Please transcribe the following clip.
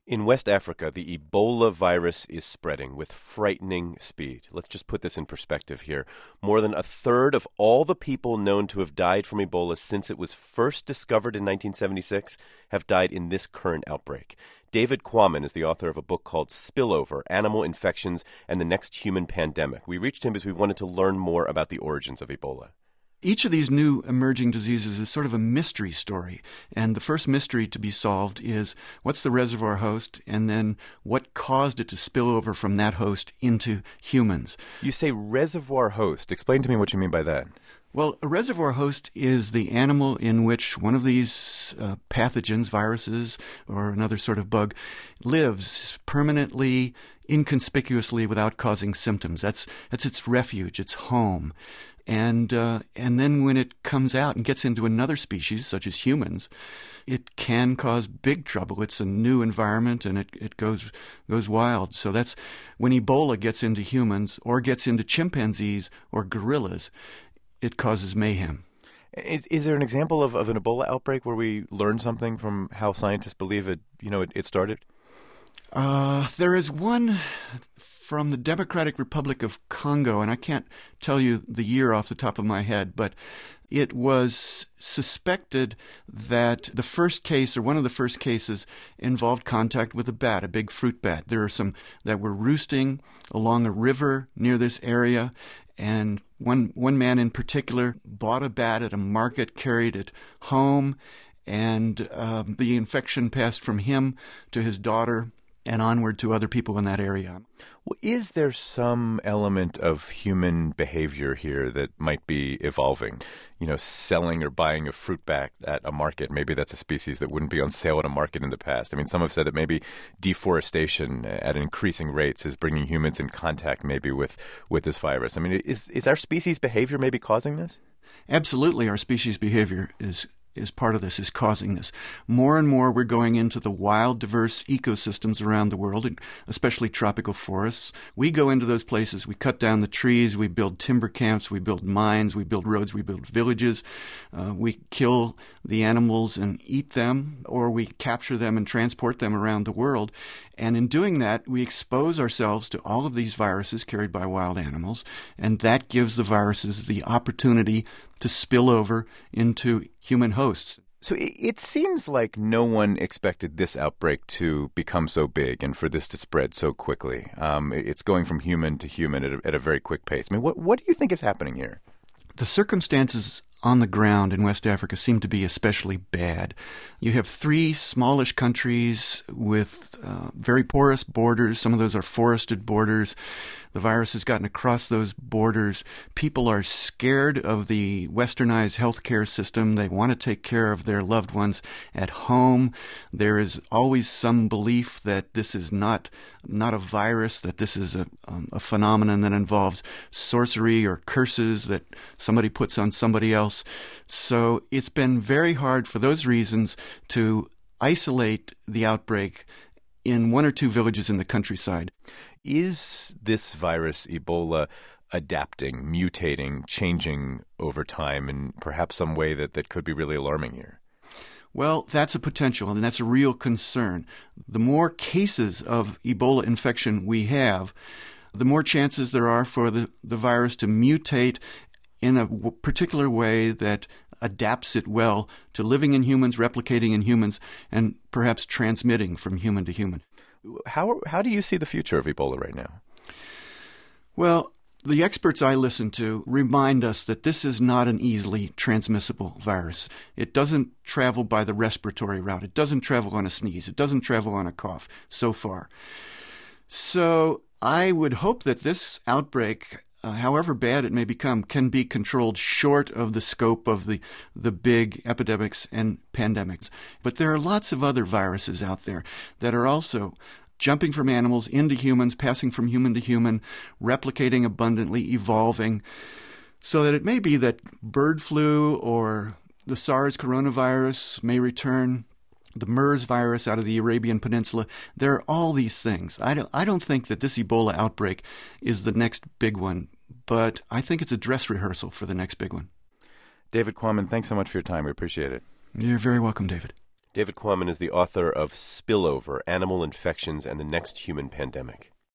In West Africa, the Ebola virus is spreading with frightening speed. Let's just put this in perspective here. More than a third of all the people known to have died from Ebola since it was first discovered in 1976 have died in this current outbreak. David Quammen is the author of a book called Spillover, Animal Infections and the Next Human Pandemic. We reached him because we wanted to learn more about the origins of Ebola. Each of these new emerging diseases is sort of a mystery story. And the first mystery to be solved is what's the reservoir host, and then what caused it to spill over from that host into humans. You say reservoir host. Explain to me what you mean by that. Well, a reservoir host is the animal in which one of these pathogens, viruses, or another sort of bug lives permanently, inconspicuously, without causing symptoms. That's its refuge, its home. And then when it comes out and gets into another species, such as humans, it can cause big trouble. It's a new environment, and it goes wild. So that's when Ebola gets into humans or gets into chimpanzees or gorillas, it causes mayhem. Is there an example of an Ebola outbreak where we learned something from how scientists believe it started? There is one from the Democratic Republic of Congo, and I can't tell you the year off the top of my head, but it was suspected that the first case, or one of the first cases, involved contact with a bat, a big fruit bat. There are some that were roosting along a river near this area, and one man in particular bought a bat at a market, carried it home, and the infection passed from him to his daughter and onward to other people in that area. Well, is there some element of human behavior here that might be evolving? Selling or buying a fruit bat at a market. Maybe that's a species that wouldn't be on sale at a market in the past. I mean, some have said that maybe deforestation at increasing rates is bringing humans in contact maybe with this virus. I mean, is our species behavior maybe causing this? Absolutely. Our species behavior is part of this, is causing this. More and more we're going into the wild, diverse ecosystems around the world, and especially tropical forests. We go into those places, we cut down the trees, we build timber camps, we build mines, we build roads, we build villages. We kill the animals and eat them, or we capture them and transport them around the world. And in doing that, we expose ourselves to all of these viruses carried by wild animals, and that gives the viruses the opportunity to spill over into human hosts. So it seems like no one expected this outbreak to become so big and for this to spread so quickly. It's going from human to human at a very quick pace. I mean, what do you think is happening here? The circumstances on the ground in West Africa seem to be especially bad. You have 3 smallish countries with very porous borders. Some of those are forested borders. The virus has gotten across those borders. People are scared of the westernized healthcare system. They want to take care of their loved ones at home. There is always some belief that this is not a virus, that this is a phenomenon that involves sorcery or curses that somebody puts on somebody else. So it's been very hard for those reasons to isolate the outbreak in 1 or 2 villages in the countryside. Is this virus, Ebola, adapting, mutating, changing over time in perhaps some way that could be really alarming here? Well, that's a potential, and that's a real concern. The more cases of Ebola infection we have, the more chances there are for the virus to mutate in a particular way that adapts it well to living in humans, replicating in humans, and perhaps transmitting from human to human. How do you see the future of Ebola right now? Well, the experts I listen to remind us that this is not an easily transmissible virus. It doesn't travel by the respiratory route. It doesn't travel on a sneeze. It doesn't travel on a cough so far. So I would hope that this outbreak, however bad it may become, can be controlled short of the scope of the big epidemics and pandemics. But there are lots of other viruses out there that are also jumping from animals into humans, passing from human to human, replicating abundantly, evolving, so that it may be that bird flu or the SARS coronavirus may return, the MERS virus out of the Arabian Peninsula. There are all these things. I don't think that this Ebola outbreak is the next big one, but I think it's a dress rehearsal for the next big one. David Quammen, thanks so much for your time. We appreciate it. You're very welcome, David. David Quammen is the author of Spillover, Animal Infections and the Next Human Pandemic.